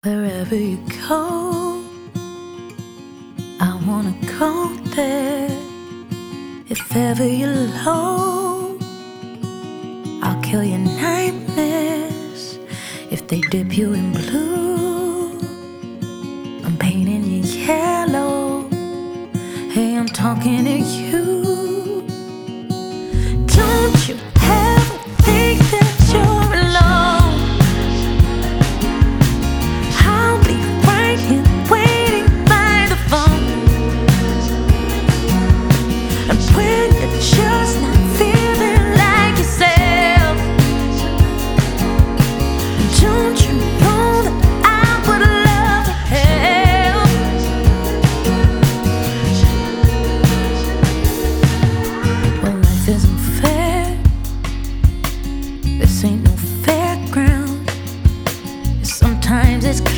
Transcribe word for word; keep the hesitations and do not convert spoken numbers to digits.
Wherever you go, I wanna go there. If ever you're low, I'll kill your nightmares. If they dip you in blue, I'm painting you yellow. Hey, I'm talking to you.